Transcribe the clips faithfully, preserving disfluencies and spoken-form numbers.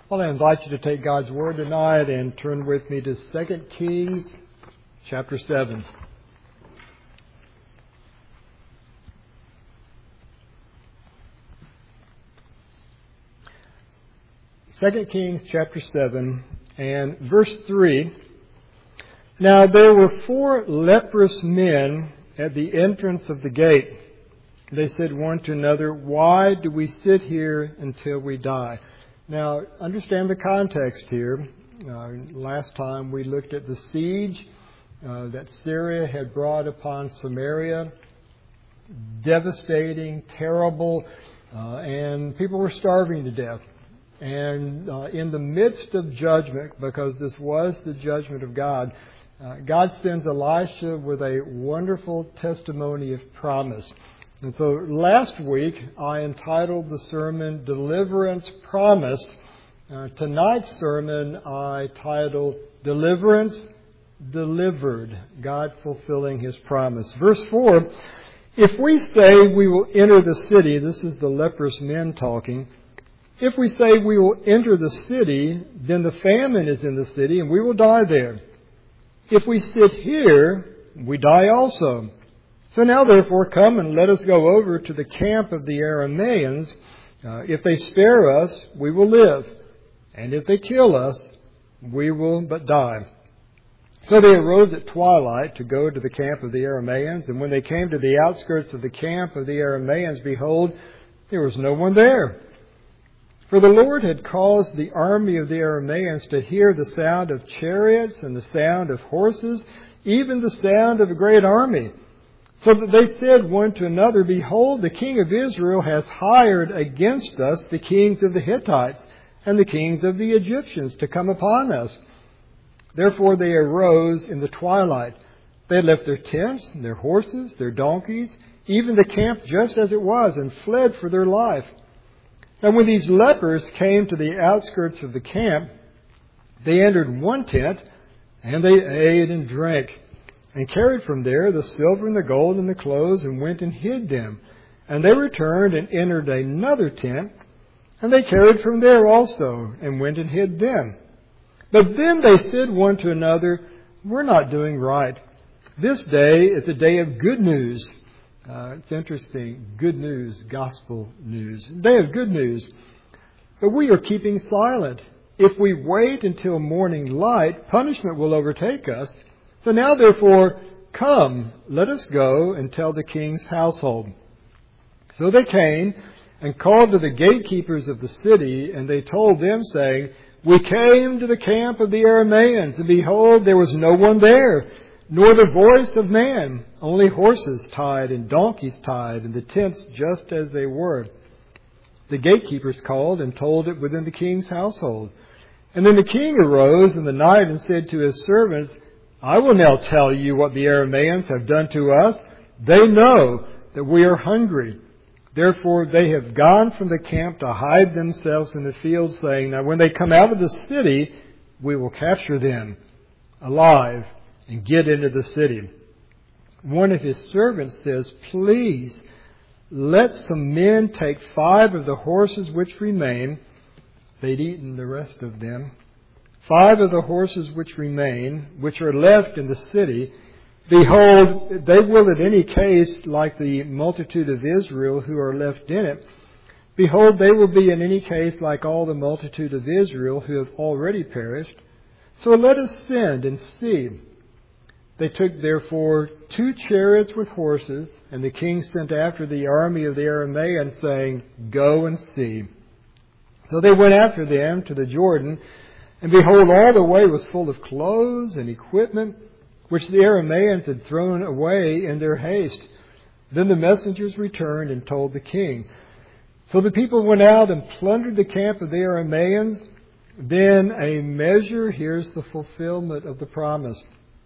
Well, I invite you to take God's Word tonight and turn with me to Second Kings chapter seven. Second Kings chapter seven and verse three. Now there were four leprous men at the entrance of the gate. They said one to another, "Why do we sit here until we die?" Now, understand the context here. Uh, last time we looked at the siege uh, that Syria had brought upon Samaria. Devastating, terrible, uh, and people were starving to death. And uh, in the midst of judgment, because this was the judgment of God, uh, God sends Elisha with a wonderful testimony of promise. And so last week I entitled the sermon Deliverance Promised. Uh, tonight's sermon I titled Deliverance Delivered, God fulfilling His promise. Verse four, if we say we will enter the city, this is the leprous men talking, if we say we will enter the city, then the famine is in the city and we will die there. If we sit here, we die also. So now, therefore, come and let us go over to the camp of the Arameans. Uh, if they spare us, we will live. And if they kill us, we will but die. So they arose at twilight to go to the camp of the Arameans. And when they came to the outskirts of the camp of the Arameans, behold, there was no one there. For the Lord had caused the army of the Arameans to hear the sound of chariots and the sound of horses, even the sound of a great army. So that they said one to another, behold, the king of Israel has hired against us the kings of the Hittites and the kings of the Egyptians to come upon us. Therefore they arose in the twilight. They left their tents, their horses, their donkeys, even the camp just as it was, and fled for their life. And when these lepers came to the outskirts of the camp, they entered one tent, and they ate and drank, and carried from there the silver and the gold and the clothes, and went and hid them. And they returned and entered another tent, and they carried from there also, and went and hid them. But then they said one to another, we're not doing right. This day is a day of good news. Uh, it's interesting, good news, gospel news. Day of good news. But we are keeping silent. If we wait until morning light, punishment will overtake us. So now, therefore, come, let us go and tell the king's household. So they came and called to the gatekeepers of the city, and they told them, saying, we came to the camp of the Arameans, and behold, there was no one there, nor the voice of man, only horses tied and donkeys tied, and the tents just as they were. The gatekeepers called and told it within the king's household. And then the king arose in the night and said to his servants, I will now tell you what the Arameans have done to us. They know that we are hungry. Therefore they have gone from the camp to hide themselves in the field, saying, now when they come out of the city, we will capture them alive and get into the city. One of his servants says, please, let some men take five of the horses which remain. They'd eaten the rest of them. Five of the horses which remain, which are left in the city, behold, they will in any case, like the multitude of Israel who are left in it, behold, they will be in any case like all the multitude of Israel who have already perished. So let us send and see. They took therefore two chariots with horses, and the king sent after the army of the Arameans, saying, go and see. So they went after them to the Jordan, and behold, all the way was full of clothes and equipment, which the Arameans had thrown away in their haste. Then the messengers returned and told the king. So the people went out and plundered the camp of the Arameans. Then a measure, here's the fulfillment of the promise.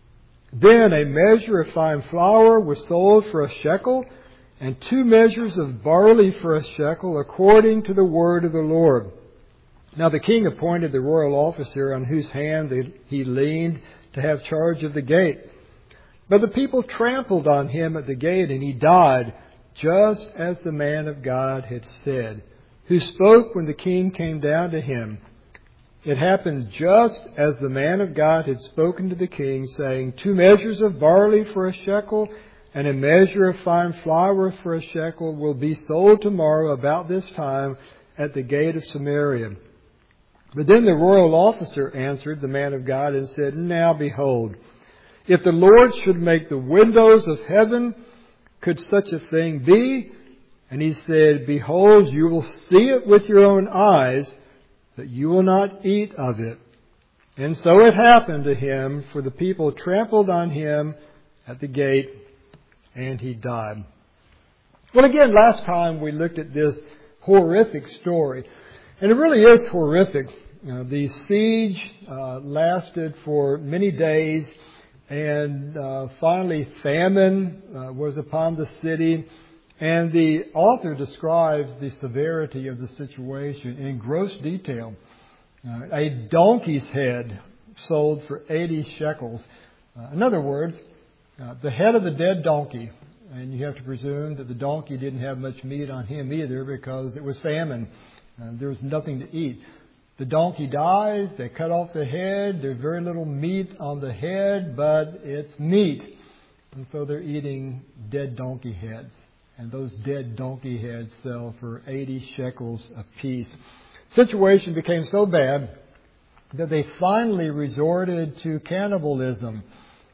Then a measure of fine flour was sold for a shekel, and two measures of barley for a shekel, according to the word of the Lord. Now the king appointed the royal officer on whose hand he leaned to have charge of the gate. But the people trampled on him at the gate, and he died, just as the man of God had said, who spoke when the king came down to him. It happened just as the man of God had spoken to the king, saying, two measures of barley for a shekel and a measure of fine flour for a shekel will be sold tomorrow about this time at the gate of Samaria. But then the royal officer answered the man of God and said, now behold, if the Lord should make the windows of heaven, could such a thing be? And he said, behold, you will see it with your own eyes, but you will not eat of it. And so it happened to him, for the people trampled on him at the gate, and he died. Well, again, last time we looked at this horrific story, and it really is horrific. You know, the siege uh, lasted for many days, and uh, finally famine uh, was upon the city. And the author describes the severity of the situation in gross detail. Uh, a donkey's head sold for eighty shekels. Uh, in other words, uh, the head of the dead donkey. And you have to presume that the donkey didn't have much meat on him either because it was famine. Uh, there was nothing to eat. The donkey dies, they cut off the head, there's very little meat on the head, but it's meat. And so they're eating dead donkey heads. And those dead donkey heads sell for eighty shekels apiece. The situation became so bad that they finally resorted to cannibalism,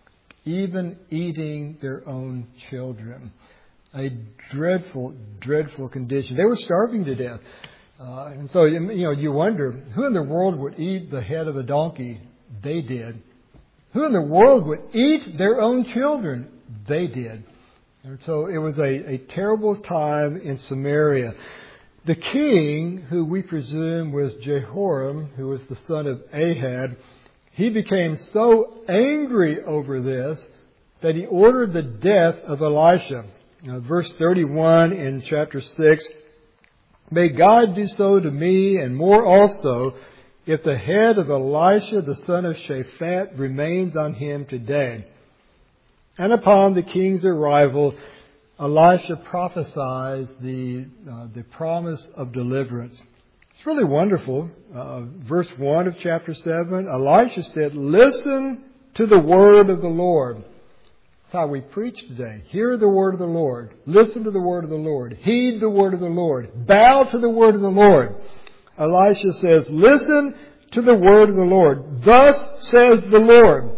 even eating their own children. A dreadful, dreadful condition. They were starving to death. Uh, and so, you know, you wonder, who in the world would eat the head of a donkey? They did. Who in the world would eat their own children? They did. And so it was a, a terrible time in Samaria. The king, who we presume was Jehoram, who was the son of Ahab, he became so angry over this that he ordered the death of Elisha. Now, verse thirty-one in chapter six, may God do so to me and more also if the head of Elisha the son of Shaphat remains on him today. And upon the king's arrival, Elisha prophesies the uh, the promise of deliverance. It's really wonderful. Uh, verse one of chapter seven, Elisha said, listen to the word of the Lord. That's how we preach today. Hear the word of the Lord. Listen to the word of the Lord. Heed the word of the Lord. Bow to the word of the Lord. Elisha says, listen to the word of the Lord. Thus says the Lord.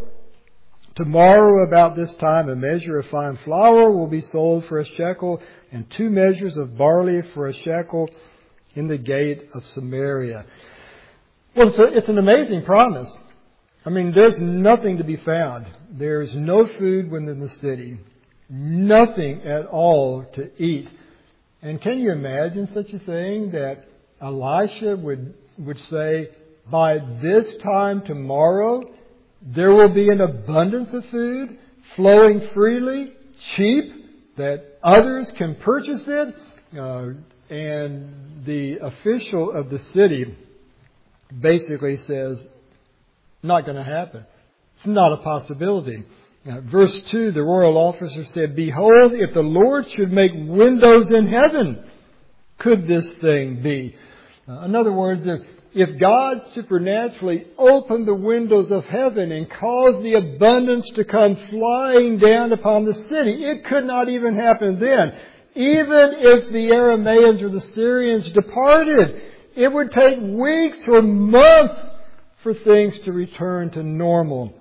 Tomorrow about this time a measure of fine flour will be sold for a shekel and two measures of barley for a shekel in the gate of Samaria. Well, it's, a, it's an amazing promise. I mean, there's nothing to be found. There's no food within the city. Nothing at all to eat. And can you imagine such a thing that Elisha would, would say, by this time tomorrow, there will be an abundance of food flowing freely, cheap, that others can purchase it. Uh, and the official of the city basically says, not going to happen. It's not a possibility. Uh, verse two, the royal officer said, behold, if the Lord should make windows in heaven, could this thing be? Uh, in other words, if If God supernaturally opened the windows of heaven and caused the abundance to come flying down upon the city, it could not even happen then. Even if the Arameans or the Syrians departed, it would take weeks or months for things to return to normal.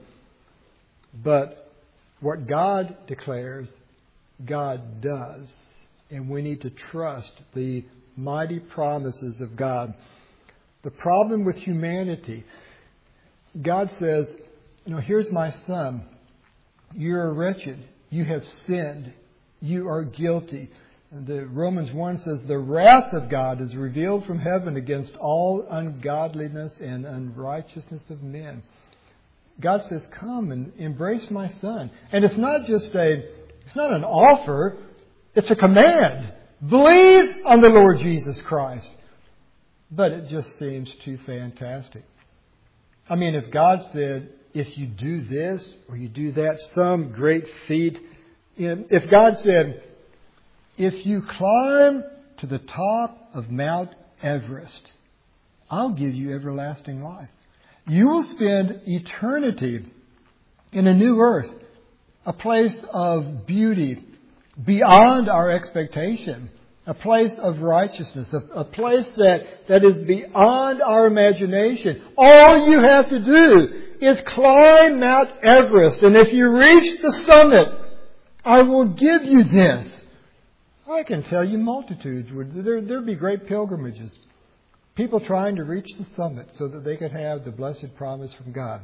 But what God declares, God does. And we need to trust the mighty promises of God. The problem with humanity, God says, you know, here's my son. You're wretched. You have sinned. You are guilty. And the Romans one says, the wrath of God is revealed from heaven against all ungodliness and unrighteousness of men. God says, come and embrace my son. And it's not just a, it's not an offer. It's a command. Believe on the Lord Jesus Christ. But it just seems too fantastic. I mean, if God said, if you do this or you do that, some great feat. If God said, if you climb to the top of Mount Everest, I'll give you everlasting life. You will spend eternity in a new earth, a place of beauty beyond our expectation, a place of righteousness, a, a place that, that is beyond our imagination. All you have to do is climb Mount Everest, and if you reach the summit, I will give you this. I can tell you multitudes would there there'd be great pilgrimages. People trying to reach the summit so that they could have the blessed promise from God.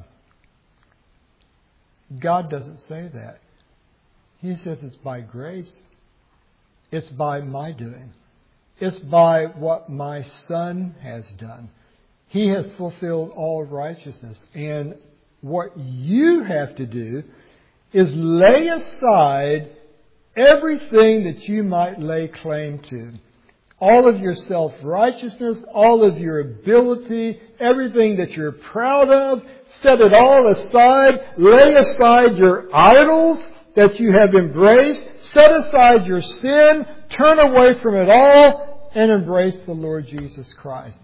God doesn't say that. He says it's by grace. It's by my doing. It's by what my Son has done. He has fulfilled all righteousness. And what you have to do is lay aside everything that you might lay claim to. All of your self-righteousness, all of your ability, everything that you're proud of, set it all aside. Lay aside your idols that you have embraced. Set aside your sin. Turn away from it all and embrace the Lord Jesus Christ.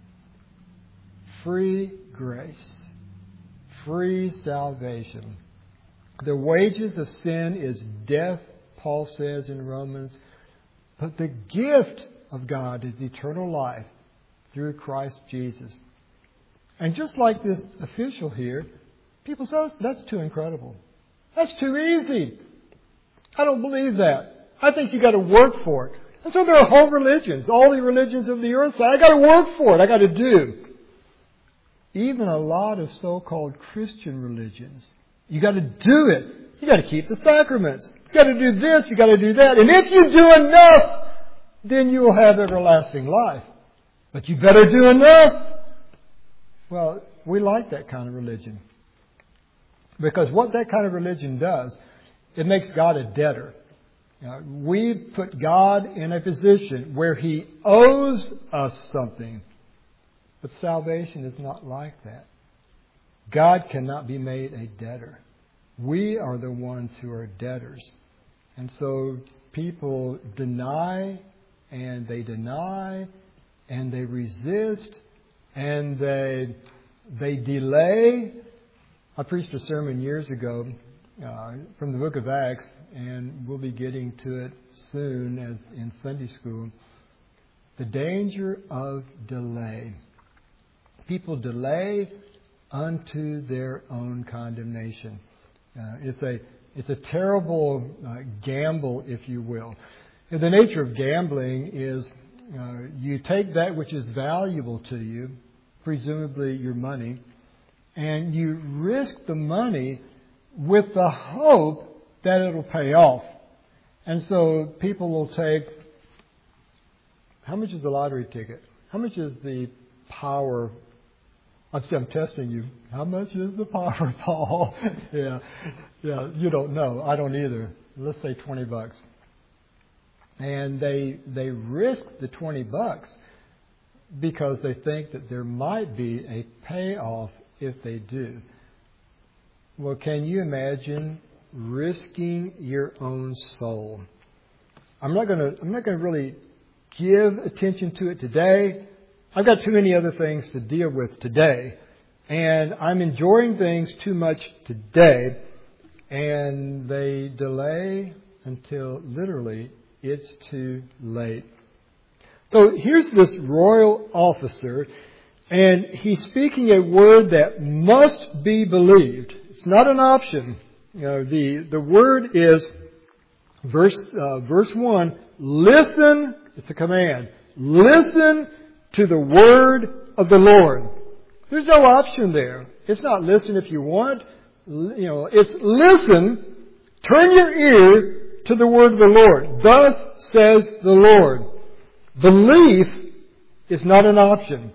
Free grace. Free salvation. The wages of sin is death, Paul says in Romans. But the gift of God is eternal life through Christ Jesus. And just like this official here, people say, that's too incredible. That's too easy. I don't believe that. I think you got to work for it. And so there are whole religions. All the religions of the earth say, I got to work for it. I got to do. Even a lot of so-called Christian religions. You got to do it. You got to keep the sacraments. You got to do this. You got to do that. And if you do enough, then you will have everlasting life. But you better do enough. Well, we like that kind of religion. Because what that kind of religion does, it makes God a debtor. You know, we put God in a position where He owes us something. But salvation is not like that. God cannot be made a debtor. We are the ones who are debtors. And so people deny and they deny and they resist and they they delay. I preached a sermon years ago uh, from the book of Acts, and we'll be getting to it soon as in Sunday school. The danger of delay. People delay unto their own condemnation. Uh, it's a it's a terrible uh, gamble, if you will. And the nature of gambling is uh, you take that which is valuable to you, presumably your money, and you risk the money with the hope that it'll pay off. And so people will take, how much is the lottery ticket? How much is the power? I'm, I'm testing you. How much is the Powerball? yeah, yeah. You don't know. I don't either. Let's say twenty bucks. And they they risk the twenty bucks because they think that there might be a payoff if they do. Well, can you imagine risking your own soul? I'm not going to. I'm not going to really give attention to it today. I've got too many other things to deal with today. And I'm enjoying things too much today. And they delay until literally it's too late. So here's this royal officer. And he's speaking a word that must be believed. It's not an option. You know, the, the word is, verse, uh, verse one, listen. It's a command. Listen to the word of the Lord. There's no option there. It's not listen if you want. You know, it's listen. Turn your ear to the word of the Lord. Thus says the Lord. Belief is not an option.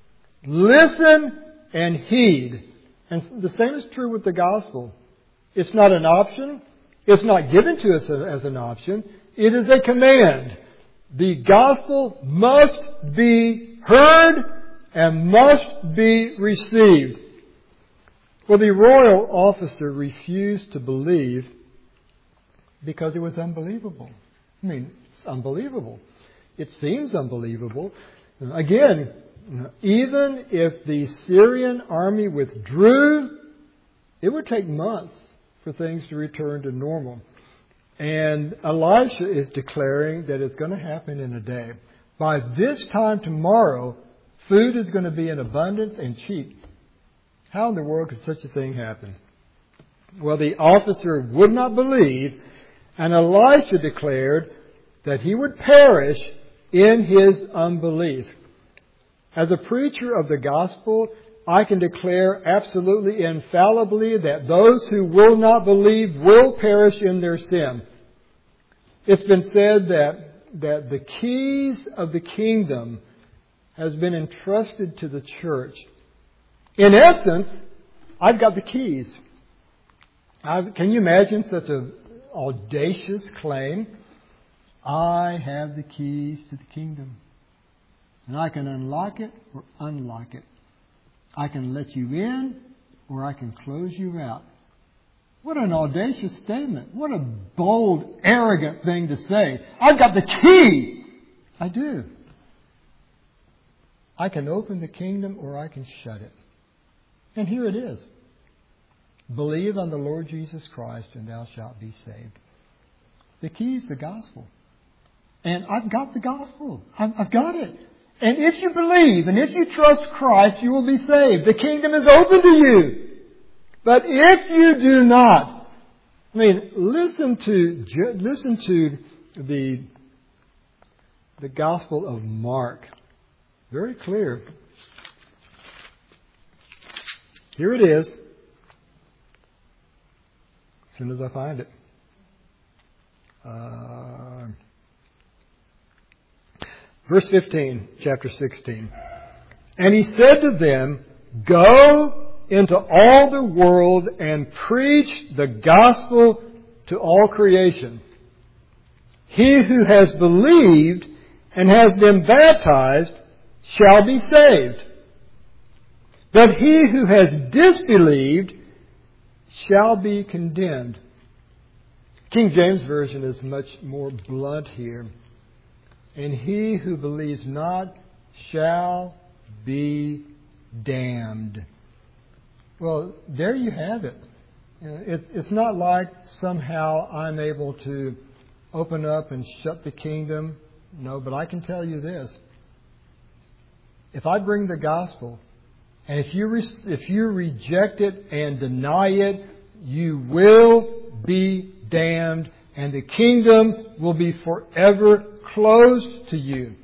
Listen and heed. And the same is true with the gospel. It's not an option. It's not given to us as an option. It is a command. The gospel must be heard and must be received. Well, the royal officer refused to believe because it was unbelievable. I mean, it's unbelievable. It seems unbelievable. Again, even if the Syrian army withdrew, it would take months for things to return to normal. And Elisha is declaring that it's going to happen in a day. By this time tomorrow, food is going to be in abundance and cheap. How in the world could such a thing happen? Well, the officer would not believe, and Elisha declared that he would perish in his unbelief. As a preacher of the gospel, I can declare absolutely infallibly that those who will not believe will perish in their sin. It's been said that, that the keys of the kingdom has been entrusted to the church. In essence, I've got the keys. I've, can you imagine such an audacious claim? I have the keys to the kingdom. And I can unlock it or unlock it. I can let you in or I can close you out. What an audacious statement. What a bold, arrogant thing to say. I've got the key. I do. I can open the kingdom or I can shut it. And here it is. Believe on the Lord Jesus Christ and thou shalt be saved. The key is the gospel. And I've got the gospel. I've, I've got it. And if you believe and if you trust Christ, you will be saved. The kingdom is open to you. But if you do not, I mean, listen to listen to the the Gospel of Mark. Very clear. Here it is. As soon as I find it. Uh, verse fifteen, chapter sixteen. And he said to them, go into all the world and preach the gospel to all creation. He who has believed and has been baptized shall be saved. But he who has disbelieved shall be condemned. King James Version is much more blunt here. And he who believes not shall be damned. Well, there you have it. it. It's not like somehow I'm able to open up and shut the kingdom. No, but I can tell you this. If I bring the gospel, and if you re- if you reject it and deny it, you will be damned, and the kingdom will be forever closed to you.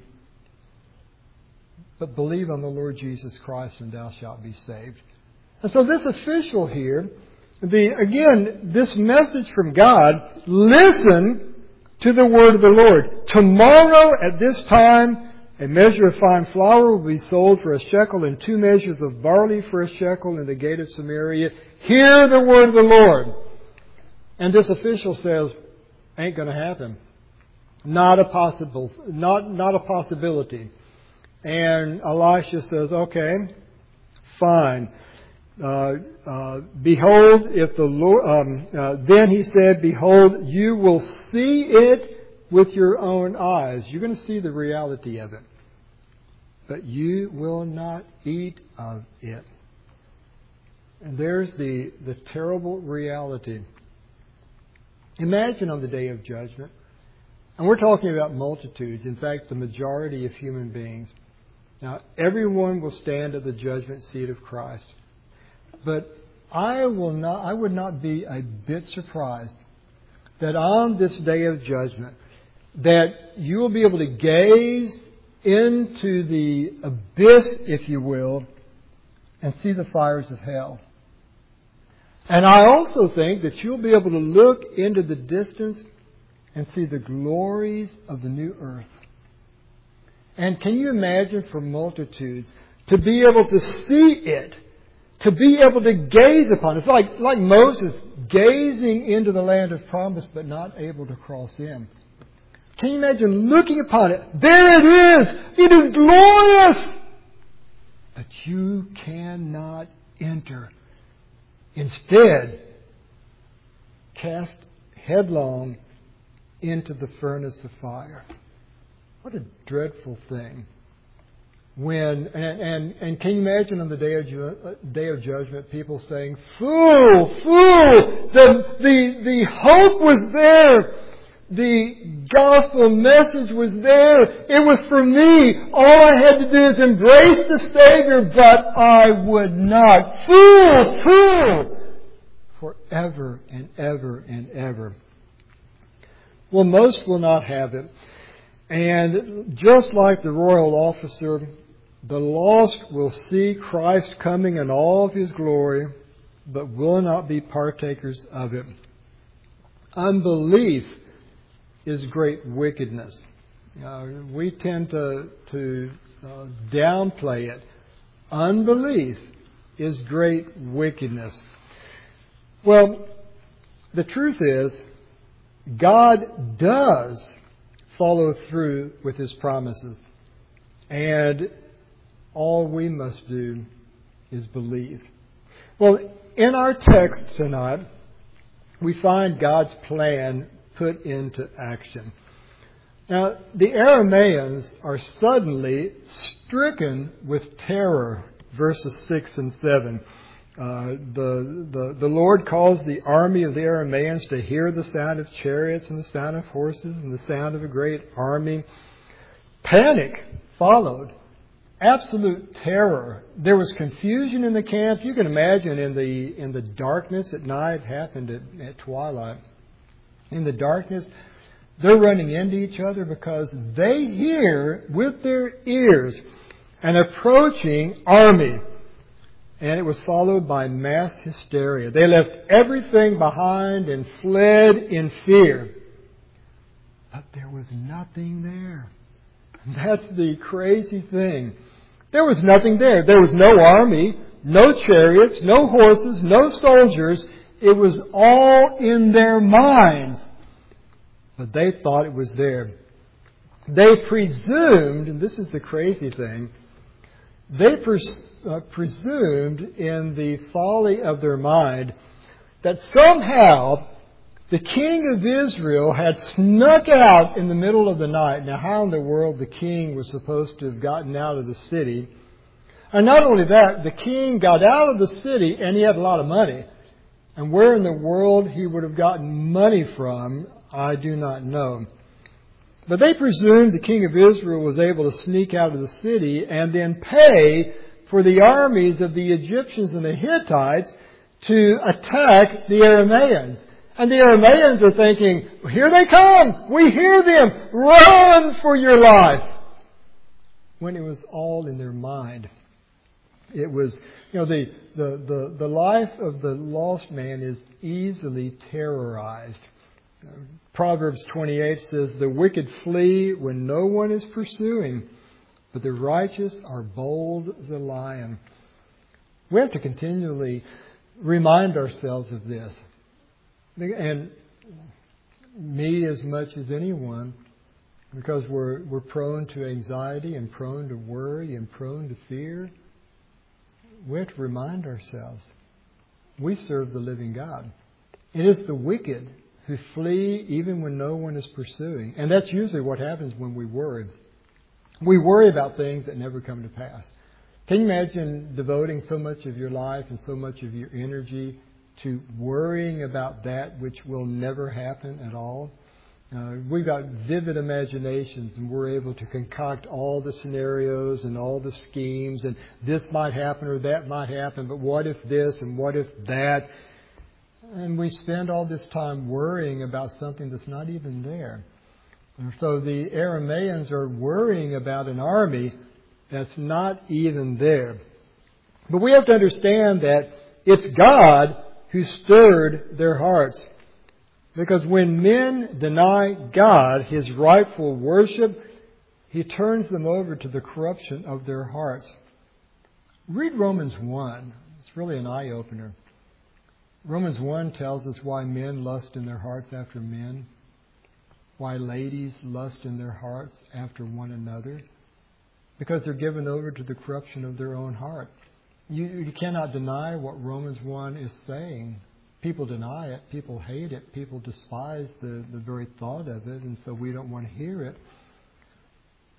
But believe on the Lord Jesus Christ, and thou shalt be saved. And so this official here, the again, this message from God, listen to the word of the Lord. Tomorrow at this time, a measure of fine flour will be sold for a shekel and two measures of barley for a shekel in the gate of Samaria. Hear the word of the Lord. And this official says, ain't going to happen. Not a possible, not, not a possibility. And Elisha says, okay, fine. Uh, uh, behold, if the Lord, um, uh, then he said, behold, you will see it with your own eyes. You're going to see the reality of it. But you will not eat of it. And there's the, the terrible reality. Imagine on the day of judgment, and we're talking about multitudes, in fact, the majority of human beings. Now, everyone will stand at the judgment seat of Christ. But I will not, I would not be a bit surprised that on this day of judgment, that you will be able to gaze into the abyss, if you will, and see the fires of hell. And I also think that you'll be able to look into the distance and see the glories of the new earth. And can you imagine for multitudes to be able to see it, to be able to gaze upon it? It's like, like Moses gazing into the land of promise but not able to cross in. Can you imagine looking upon it? There it is! It is glorious! But you cannot enter. Instead, cast headlong into the furnace of fire. What a dreadful thing. when, and, and, and can you imagine on the day of, ju- day of judgment, people saying, "Fool, fool, the, the, the hope was there. The gospel message was there. It was for me. All I had to do is embrace the Savior, but I would not. Fool, fool!" Forever and ever and ever. Well, most will not have it. And just like the royal officer, the lost will see Christ coming in all of His glory, but will not be partakers of it. Unbelief is great wickedness. Uh, we tend to, to uh, downplay it. Unbelief is great wickedness. Well, the truth is, God does follow through with His promises. And all we must do is believe. Well, in our text tonight, we find God's plan put into action. Now, the Aramaeans are suddenly stricken with terror, verses six and seven. Uh, the, the, the Lord caused the army of the Aramaeans to hear the sound of chariots and the sound of horses and the sound of a great army. Panic followed. Absolute terror. There was confusion in the camp. You can imagine in the in the darkness at night, it happened at, at twilight. In the darkness, they're running into each other because they hear with their ears an approaching army. And it was followed by mass hysteria. They left everything behind and fled in fear. But there was nothing there. That's the crazy thing. There was nothing there. There was no army, no chariots, no horses, no soldiers. It was all in their minds. But they thought it was there. They presumed, and this is the crazy thing, they pres- uh, presumed in the folly of their mind that somehow the king of Israel had snuck out in the middle of the night. Now, how in the world the king was supposed to have gotten out of the city? And not only that, the king got out of the city and he had a lot of money. And where in the world he would have gotten money from, I do not know. But they presumed the king of Israel was able to sneak out of the city and then pay for the armies of the Egyptians and the Hittites to attack the Aramaeans. And the Aramaeans are thinking, "Here they come! We hear them! Run for your life!" When it was all in their mind. It was, you know, the, the, the, the life of the lost man is easily terrorized. Proverbs twenty-eight says, "The wicked flee when no one is pursuing, but the righteous are bold as a lion." We have to continually remind ourselves of this. And me as much as anyone, because we're we're prone to anxiety and prone to worry and prone to fear. We have to remind ourselves, we serve the living God. It is the wicked who flee even when no one is pursuing. And that's usually what happens when we worry. We worry about things that never come to pass. Can you imagine devoting so much of your life and so much of your energy to worrying about that which will never happen at all? Uh, we've got vivid imaginations and we're able to concoct all the scenarios and all the schemes and this might happen or that might happen, but what if this and what if that? And we spend all this time worrying about something that's not even there. And so the Aramaeans are worrying about an army that's not even there. But we have to understand that it's God who stirred their hearts. Because when men deny God His rightful worship, He turns them over to the corruption of their hearts. Read Romans one. It's really an eye-opener. Romans one tells us why men lust in their hearts after men, why ladies lust in their hearts after one another, because they're given over to the corruption of their own heart. You, you cannot deny what Romans one is saying. People deny it. People hate it. People despise the, the very thought of it, and so we don't want to hear it. But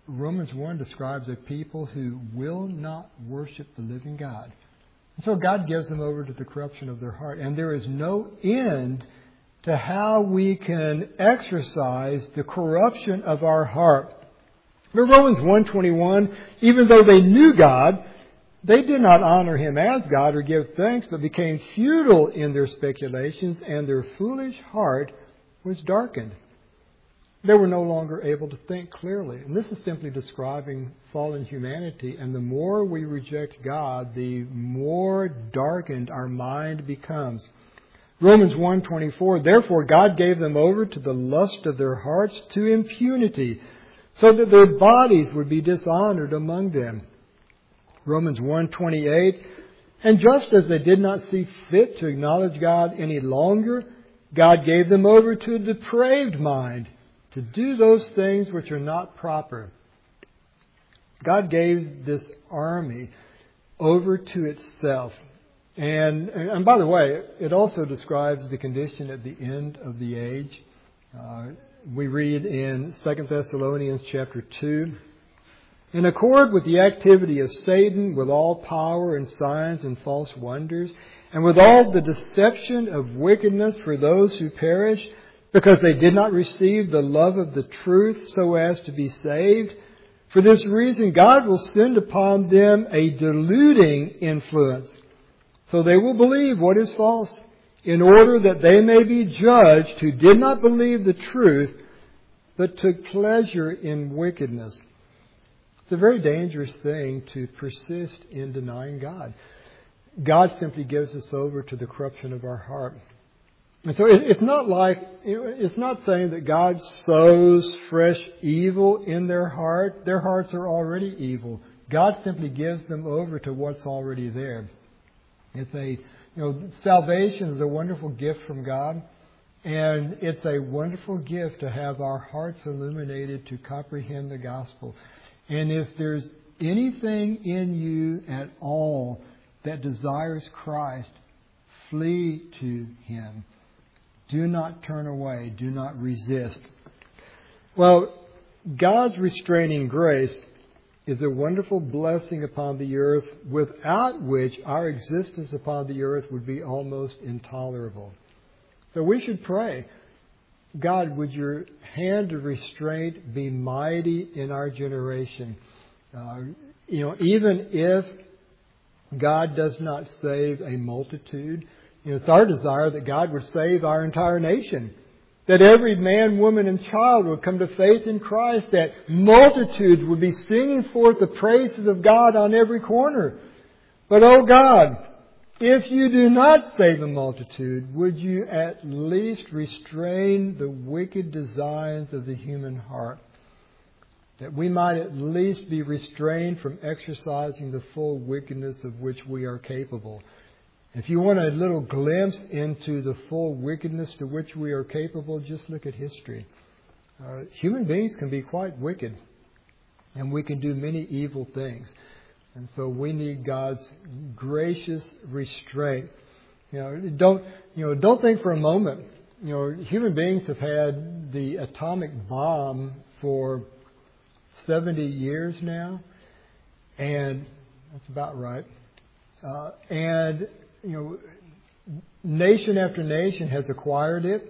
Romans one describes a people who will not worship the living God. And so God gives them over to the corruption of their heart. And there is no end to how we can exercise the corruption of our heart. In Romans one twenty-one, even though they knew God, they did not honor Him as God or give thanks, but became futile in their speculations, and their foolish heart was darkened. They were no longer able to think clearly. And this is simply describing fallen humanity. And the more we reject God, the more darkened our mind becomes. Romans one twenty-four, therefore God gave them over to the lust of their hearts to impunity, so that their bodies would be dishonored among them. Romans one twenty-eight, and just as they did not see fit to acknowledge God any longer, God gave them over to a depraved mind, to do those things which are not proper. God gave this army over to itself. And, and by the way, it also describes the condition at the end of the age. Uh, we read in Second Thessalonians chapter two, in accord with the activity of Satan, with all power and signs and false wonders, and with all the deception of wickedness for those who perish, because they did not receive the love of the truth so as to be saved. For this reason, God will send upon them a deluding influence, so they will believe what is false, in order that they may be judged who did not believe the truth, but took pleasure in wickedness. It's a very dangerous thing to persist in denying God. God simply gives us over to the corruption of our heart. And so it's not like, it's not saying that God sows fresh evil in their heart. Their hearts are already evil. God simply gives them over to what's already there. It's a, you know, salvation is a wonderful gift from God. And it's a wonderful gift to have our hearts illuminated to comprehend the gospel. And if there's anything in you at all that desires Christ, flee to Him. Do not turn away. Do not resist. Well, God's restraining grace is a wonderful blessing upon the earth, without which our existence upon the earth would be almost intolerable. So we should pray, God, would your hand of restraint be mighty in our generation? Uh, you know, even if God does not save a multitude, you know, it's our desire that God would save our entire nation. That every man, woman, and child would come to faith in Christ. That multitudes would be singing forth the praises of God on every corner. But, oh God, if you do not save a multitude, would you at least restrain the wicked designs of the human heart? That we might at least be restrained from exercising the full wickedness of which we are capable. If you want a little glimpse into the full wickedness to which we are capable, just look at history. Uh, human beings can be quite wicked, and we can do many evil things. And so we need God's gracious restraint. You know, don't you know? Don't think for a moment. You know, human beings have had the atomic bomb for seventy years now, and that's about right. Uh, and you know, nation after nation has acquired it,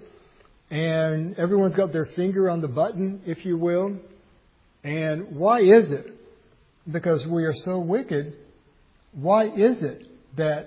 and everyone's got their finger on the button, if you will. And why is it? Because we are so wicked. Why is it that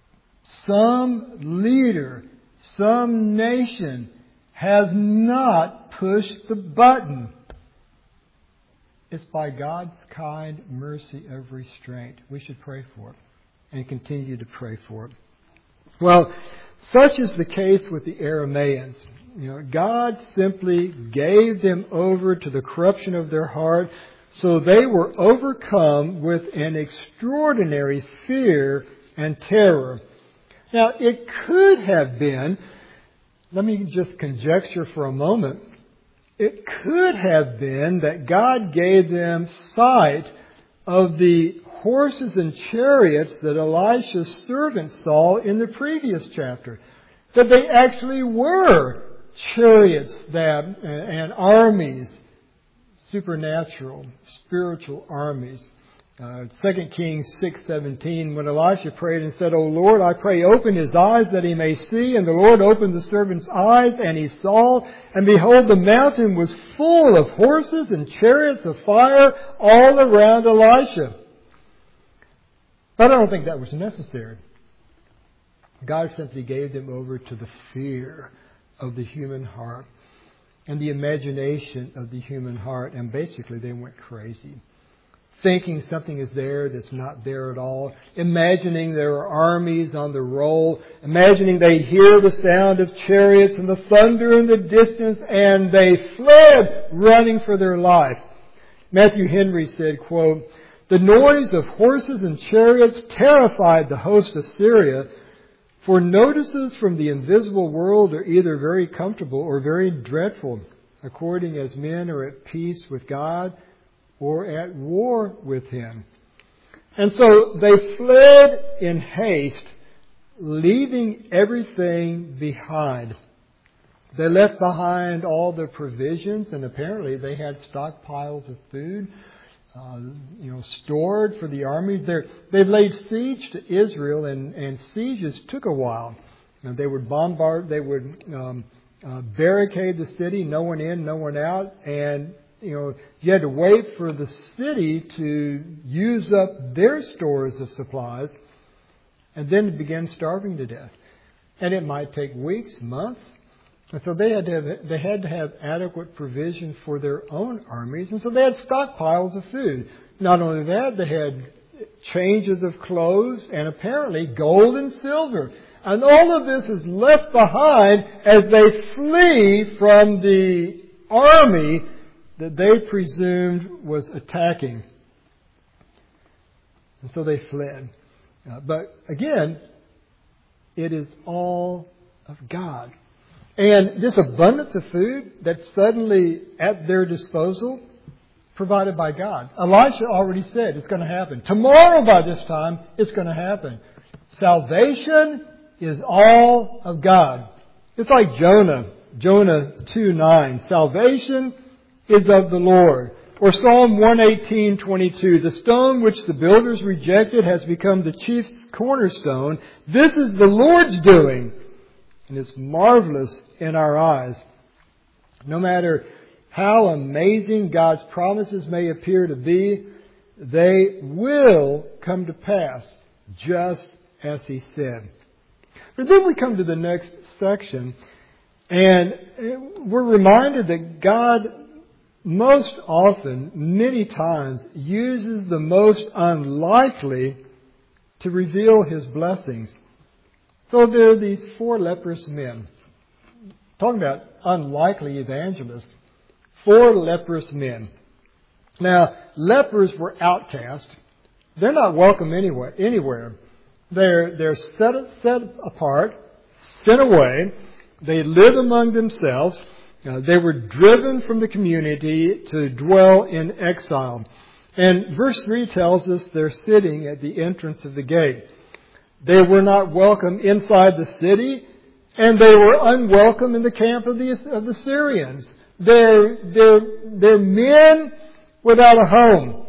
some leader, some nation has not pushed the button? It's by God's kind mercy of restraint. We should pray for it and continue to pray for it. Well, such is the case with the Arameans. You know, God simply gave them over to the corruption of their heart, so they were overcome with an extraordinary fear and terror. Now, it could have been, let me just conjecture for a moment, it could have been that God gave them sight of the horses and chariots that Elisha's servant saw in the previous chapter. That they actually were chariots that and armies supernatural, spiritual armies. Uh, Second Kings six seventeen, when Elisha prayed and said, O Lord, I pray, open his eyes that he may see. And the Lord opened the servant's eyes, and he saw. And behold, the mountain was full of horses and chariots of fire all around Elisha. But I don't think that was necessary. God simply gave them over to the fear of the human heart and the imagination of the human heart. And basically they went crazy. Thinking something is there that's not there at all. Imagining there are armies on the roll. Imagining they hear the sound of chariots and the thunder in the distance, and they fled, running for their life. Matthew Henry said, quote, the noise of horses and chariots terrified the host of Syria, for notices from the invisible world are either very comfortable or very dreadful, according as men are at peace with God or at war with Him. And so they fled in haste, leaving everything behind. They left behind all the provisions, and apparently they had stockpiles of food, uh, you know, stored for the army. They're, they've laid siege to Israel, and, and sieges took a while. You know, they would bombard, they would um, uh, barricade the city, no one in, no one out, and you know, you had to wait for the city to use up their stores of supplies and then begin starving to death. And it might take weeks, months. And so they had to have, they had to have adequate provision for their own armies. And so they had stockpiles of food. Not only that, they had changes of clothes and apparently gold and silver. And all of this is left behind as they flee from the army that they presumed was attacking. And so they fled. Uh, but again, it is all of God. And this abundance of food that's suddenly at their disposal, provided by God. Elisha already said it's going to happen. Tomorrow by this time, it's going to happen. Salvation is all of God. It's like Jonah. Jonah two nine. Salvation is of the Lord. Or Psalm one eighteen twenty-two, the stone which the builders rejected has become the chief cornerstone. This is the Lord's doing, and it's marvelous in our eyes. No matter how amazing God's promises may appear to be, they will come to pass, just as He said. But then we come to the next section, and we're reminded that God most often, many times, uses the most unlikely to reveal His blessings. So there are these four leprous men. Talking about unlikely evangelists. Four leprous men. Now, lepers were outcast. They're not welcome anywhere. anywhere. They're, they're set, set apart, sent away. They live among themselves. Uh, they were driven from the community to dwell in exile. And verse three tells us they're sitting at the entrance of the gate. They were not welcome inside the city, and they were unwelcome in the camp of the, of the Syrians. They're, they're, they're men without a home.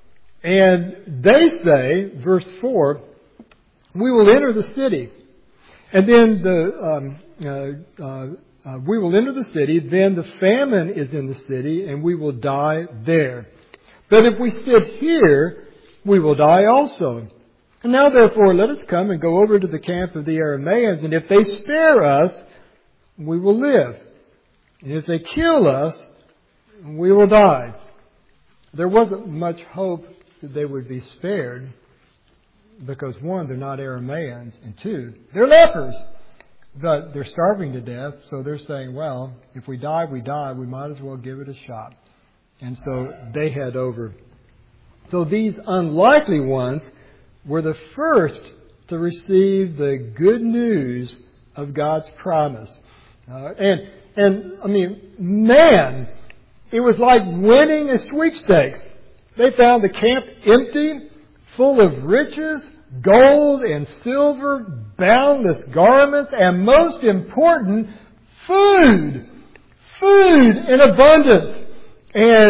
And they say, verse four, we will enter the city. And then the... Um, uh, uh, Uh, we will enter the city, then the famine is in the city, and we will die there. But if we sit here, we will die also. And now therefore let us come and go over to the camp of the Arameans, and if they spare us, we will live. And if they kill us, we will die. There wasn't much hope that they would be spared, because one, they're not Arameans, and two, they're lepers. But they're starving to death, so they're saying, well, if we die, we die. We might as well give it a shot. And so they head over. So these unlikely ones were the first to receive the good news of God's promise. Uh, and, and, I mean, man, it was like winning a sweepstakes. They found the camp empty, full of riches, gold and silver, boundless garments, and most important, food. Food in abundance. And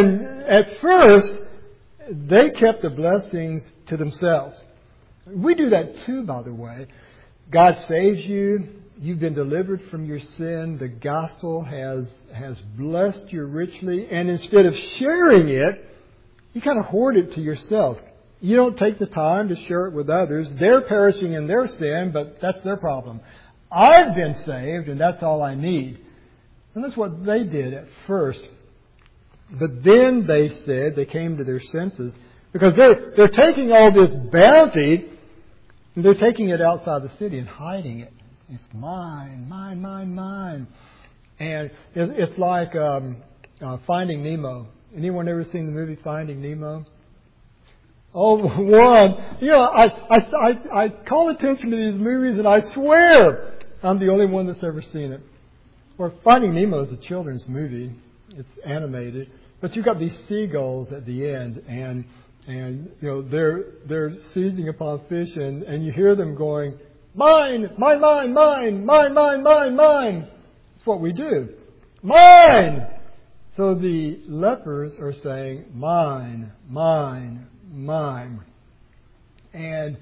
at first, they kept the blessings to themselves. We do that too, by the way. God saves you. You've been delivered from your sin. The gospel has has blessed you richly. And instead of sharing it, you kind of hoard it to yourself. You don't take the time to share it with others. They're perishing in their sin, but that's their problem. I've been saved, and that's all I need. And that's what they did at first. But then they said, they came to their senses, because they're, they're taking all this bounty, and they're taking it outside the city and hiding it. It's mine, mine, mine, mine. And it, it's like um, uh, Finding Nemo. Anyone ever seen the movie Finding Nemo? Oh, one. You know, I, I, I, I call attention to these movies, and I swear I'm the only one that's ever seen it. Or Finding Nemo is a children's movie. It's animated. But you've got these seagulls at the end, and and you know they're they're seizing upon fish, and, and you hear them going, mine, mine, mine, mine, mine, mine, mine, mine. That's what we do. Mine. So the lepers are saying, mine, mine, mine. And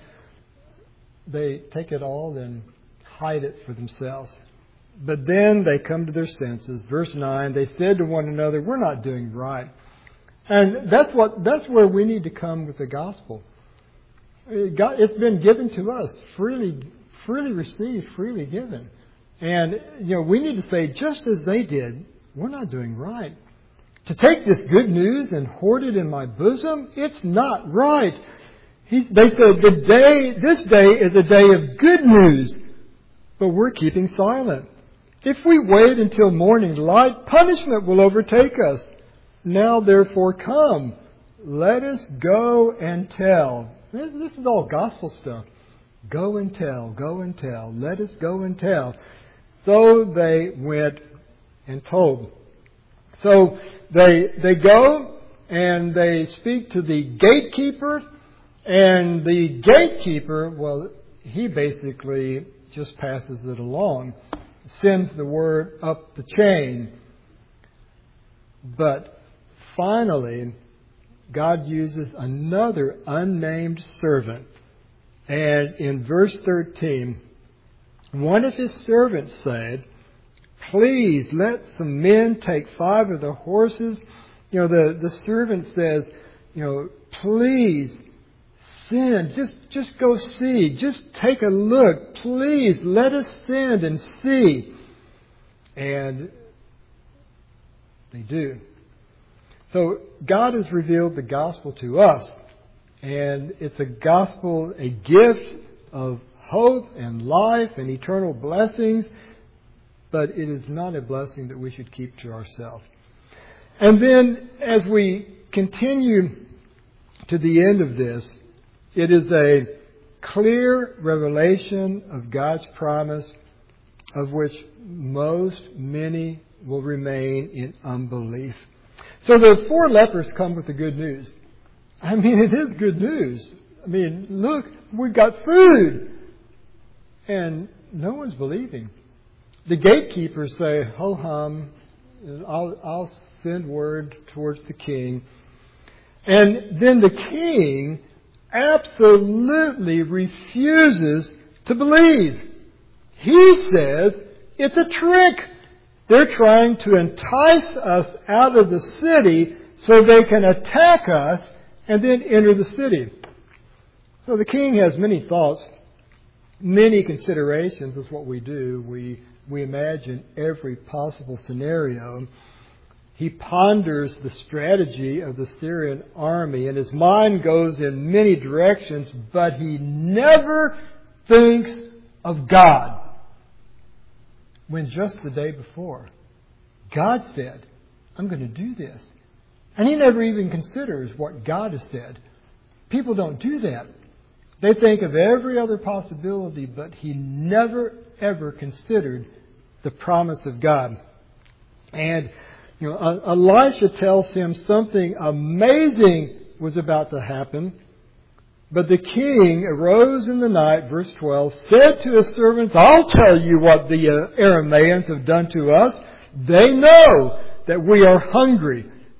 they take it all and hide it for themselves. But then they come to their senses. Verse nine, they said to one another, we're not doing right. And that's what that's where we need to come with the gospel. It's been given to us, freely, freely received, freely given. And, you know, we need to say, just as they did, we're not doing right. To take this good news and hoard it in my bosom, it's not right. He, they said, the day, this day is a day of good news, but we're keeping silent. If we wait until morning light, punishment will overtake us. Now therefore come, let us go and tell. This, this is all gospel stuff. Go and tell, go and tell. Let us go and tell. So they went and told. So they they go and they speak to the gatekeeper. And the gatekeeper, well, he basically just passes it along. Sends the word up the chain. But finally, God uses another unnamed servant. And in verse thirteen, one of his servants said, please let some men take five of the horses. You know, the, the servant says, you know, please send, just, just go see, just take a look. Please let us send and see. And they do. So God has revealed the gospel to us. And it's a gospel, a gift of hope and life and eternal blessings. But it is not a blessing that we should keep to ourselves. And then as we continue to the end of this, it is a clear revelation of God's promise, of which most, many will remain in unbelief. So the four lepers come with the good news. I mean, it is good news. I mean, look, we've got food. And no one's believing. The gatekeepers say, ho hum, I'll, I'll send word towards the king. And then the king absolutely refuses to believe. He says it's a trick. They're trying to entice us out of the city so they can attack us and then enter the city. So the king has many thoughts, many considerations. Is what we do. We we imagine every possible scenario. He ponders the strategy of the Syrian army, and his mind goes in many directions, but he never thinks of God. When just the day before, God said, I'm going to do this. And he never even considers what God has said. People don't do that. They think of every other possibility, but he never, ever considered the promise of God. And you know, Elisha tells him something amazing was about to happen. But the king arose in the night, verse twelve, said to his servants, I'll tell you what the Arameans have done to us. They know that we are hungry.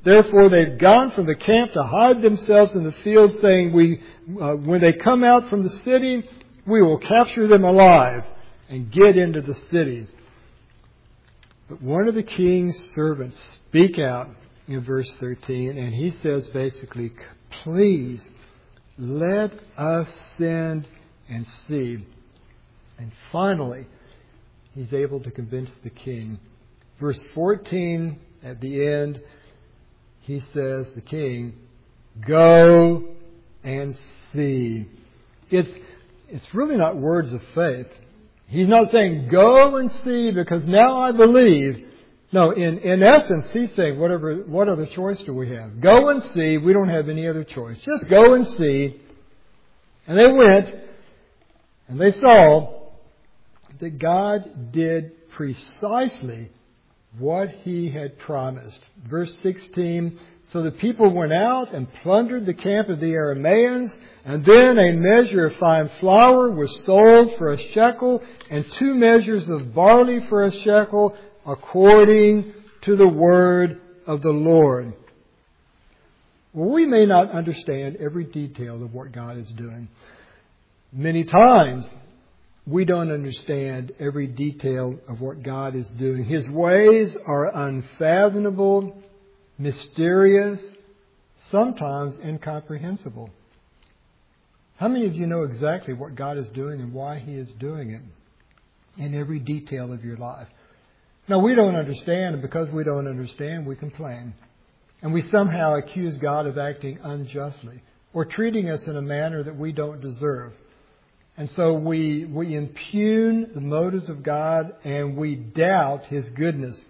Therefore they've gone from the camp to hide themselves in the field, saying, "We, uh, when they come out from the city, we will capture them alive and get into the city." But one of the king's servants speak out in verse thirteen, and he says basically, "Please, let us send and see." And finally, he's able to convince the king. Verse fourteen, at the end, he says, the king, "Go and see." It's, it's really not words of faith. He's not saying, "Go and see because now I believe." No, in, in essence, he's saying, whatever, what other choice do we have? Go and see. We don't have any other choice. Just go and see. And they went, and they saw that God did precisely what He had promised. Verse sixteen, "So the people went out and plundered the camp of the Arameans, and then a measure of fine flour was sold for a shekel, and two measures of barley for a shekel, according to the word of the Lord." Well, we may not understand every detail of what God is doing. Many times, we don't understand every detail of what God is doing. His ways are unfathomable, mysterious, sometimes incomprehensible. How many of you know exactly what God is doing and why He is doing it in every detail of your life? Now, we don't understand, and because we don't understand, we complain. And we somehow accuse God of acting unjustly or treating us in a manner that we don't deserve. And so we, we impugn the motives of God and we doubt His goodness.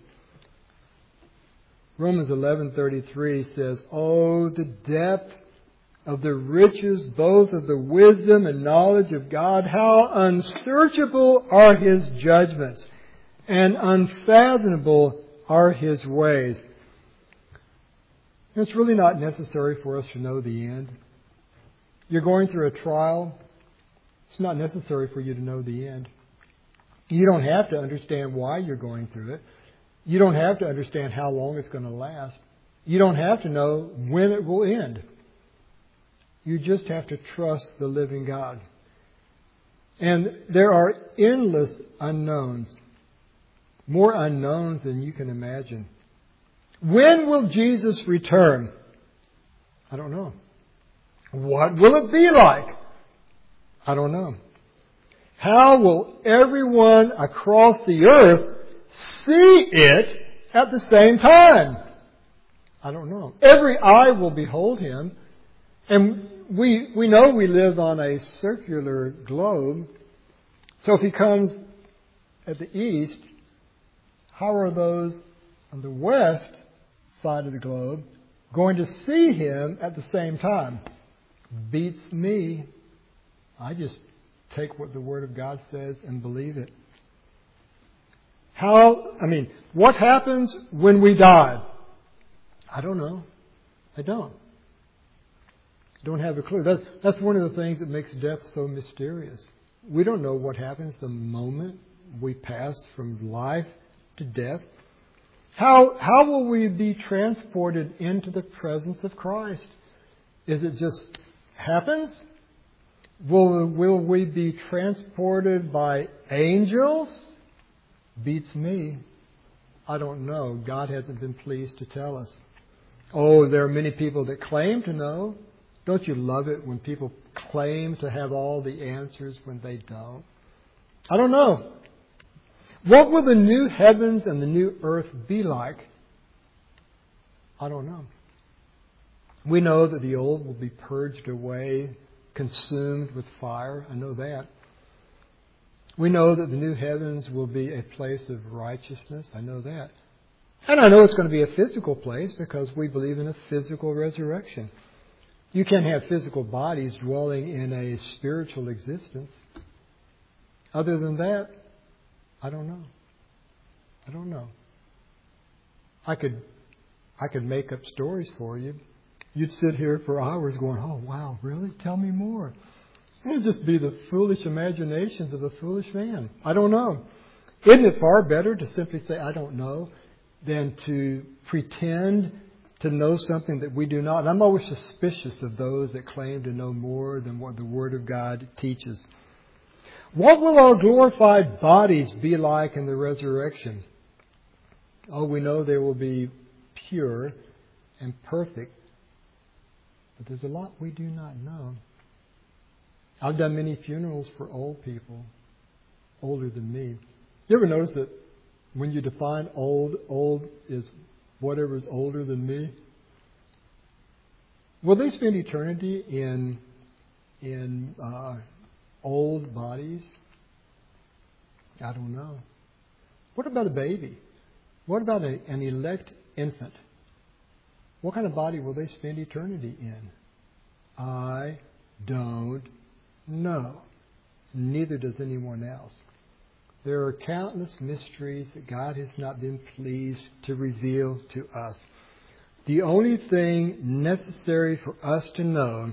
Romans eleven thirty-three says, "Oh, the depth of the riches both of the wisdom and knowledge of God, how unsearchable are His judgments and unfathomable are His ways." It's really not necessary for us to know the end. You're going through a trial. It's not necessary for you to know the end. You don't have to understand why you're going through it. You don't have to understand how long it's going to last. You don't have to know when it will end. You just have to trust the living God. And there are endless unknowns. More unknowns than you can imagine. When will Jesus return? I don't know. What will it be like? I don't know. How will everyone across the earth see it at the same time? I don't know. Every eye will behold Him. And we we know we live on a circular globe. So if He comes at the east, how are those on the west side of the globe going to see Him at the same time? Beats me. I just take what the Word of God says and believe it. How, I mean, what happens when we die? I don't know. I don't. I don't have a clue. That's, that's one of the things that makes death so mysterious. We don't know what happens the moment we pass from life to death. How, how will we be transported into the presence of Christ? Is it just happens? Will, will we be transported by angels? Beats me. I don't know. God hasn't been pleased to tell us. Oh, there are many people that claim to know. Don't you love it when people claim to have all the answers when they don't? I don't know. What will the new heavens and the new earth be like? I don't know. We know that the old will be purged away, consumed with fire. I know that. We know that the new heavens will be a place of righteousness. I know that. And I know it's going to be a physical place because we believe in a physical resurrection. You can't have physical bodies dwelling in a spiritual existence. Other than that, I don't know. I don't know. I could, I could make up stories for you. You'd sit here for hours going, "Oh, wow, really? Tell me more." It would just be the foolish imaginations of a foolish man. I don't know. Isn't it far better to simply say, "I don't know," than to pretend to know something that we do not. And I'm always suspicious of those that claim to know more than what the Word of God teaches. What will our glorified bodies be like in the resurrection? Oh, we know they will be pure and perfect. But there's a lot we do not know. I've done many funerals for old people, older than me. You ever notice that when you define old, old is whatever's older than me? Will they spend eternity in in uh, old bodies? I don't know. What about a baby? What about a, an elect infant? What kind of body will they spend eternity in? I don't know. Neither does anyone else. There are countless mysteries that God has not been pleased to reveal to us. The only thing necessary for us to know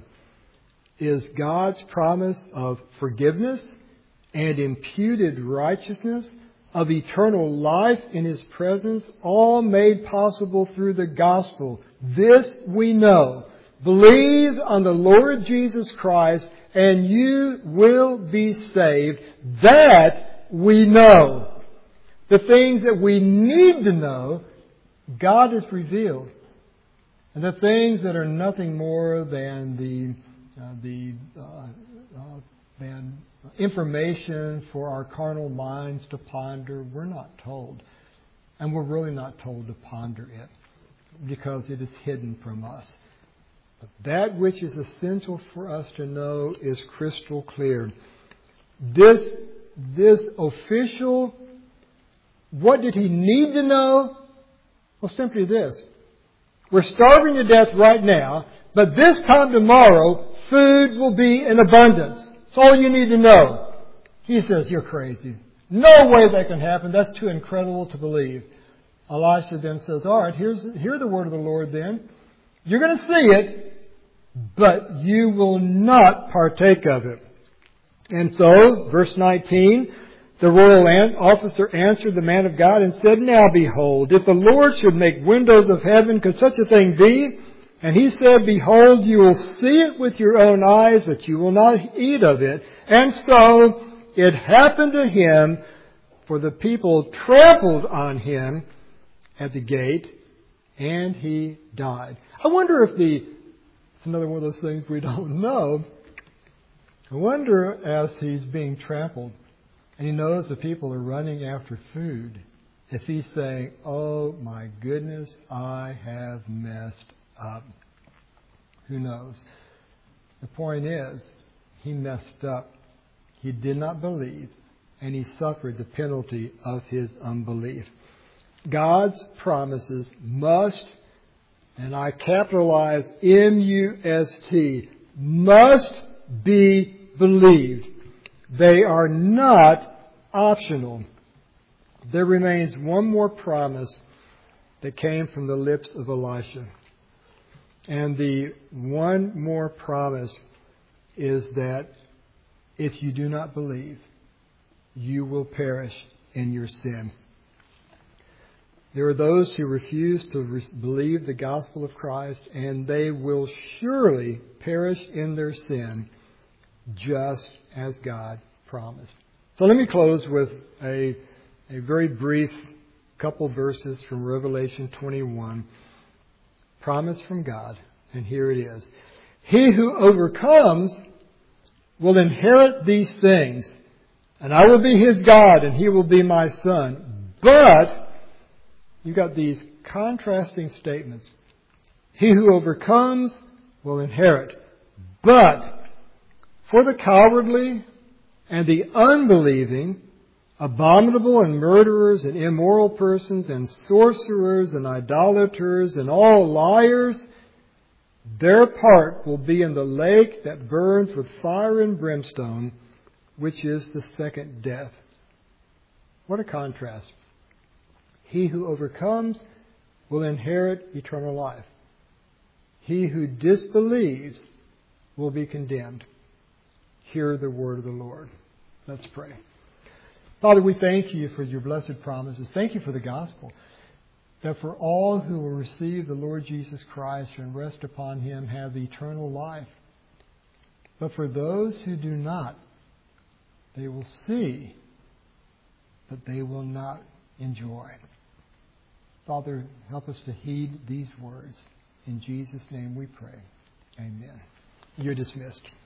is God's promise of forgiveness and imputed righteousness, of eternal life in His presence, all made possible through the gospel. This we know. Believe on the Lord Jesus Christ and you will be saved. That we know. The things that we need to know, God has revealed. And the things that are nothing more than the uh, the uh, uh, than information for our carnal minds to ponder, we're not told. And we're really not told to ponder it because it is hidden from us. But that which is essential for us to know is crystal clear. This, this official, what did he need to know? Well, simply this. We're starving to death right now, but this time tomorrow, food will be in abundance. That's all you need to know. He says, you're crazy. No way that can happen. That's too incredible to believe. Elisha then says, all right, here's, hear the word of the Lord then. You're going to see it, but you will not partake of it. And so, verse nineteen, the royal officer answered the man of God and said, now behold, if the Lord should make windows of heaven, could such a thing be? And he said, behold, you will see it with your own eyes, but you will not eat of it. And so it happened to him, for the people trampled on him at the gate, and he died. I wonder if the, it's another one of those things we don't know. I wonder as he's being trampled, and he knows the people are running after food, if he's saying, oh my goodness, I have messed up. Who knows? The point is, he messed up. He did not believe, and he suffered the penalty of his unbelief. God's promises must, and I capitalize M U S T, must be believed. They are not optional. There remains one more promise that came from the lips of Elisha. And the one more promise is that if you do not believe, you will perish in your sin. There are those who refuse to re- believe the gospel of Christ, and they will surely perish in their sin, just as God promised. So let me close with a, a very brief couple verses from Revelation twenty-one. Promise from God, and here it is. He who overcomes will inherit these things, and I will be his God, and he will be my son. But you've got these contrasting statements. He who overcomes will inherit. But for the cowardly and the unbelieving, abominable and murderers and immoral persons and sorcerers and idolaters and all liars, their part will be in the lake that burns with fire and brimstone, which is the second death. What a contrast. He who overcomes will inherit eternal life. He who disbelieves will be condemned. Hear the word of the Lord. Let's pray. Father, we thank you for your blessed promises. Thank you for the gospel. that for all who will receive the Lord Jesus Christ and rest upon Him have eternal life. But for those who do not, they will see, but they will not enjoy. Father, help us to heed these words. In Jesus' name we pray. Amen. You're dismissed.